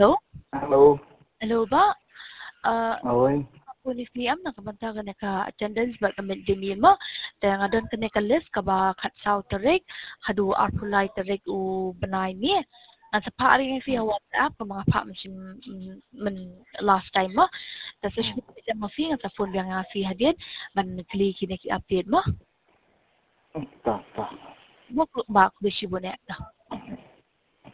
Hello? Hello. Hello ba? Oi. Ako ni Liam nakamanta ka na ka attendance ba kami dimi mo. Kaya nga doon ka na ka list ka ba katsaw tarik, hadu arpulay tarik u banay ni. Nasa paari nga siya WhatsApp ka mga pa man last time mo. Tapos siya mo siya sa phone nga siya din. Man nag-click na ki-update mo. Tá. Mo ba ko siya na.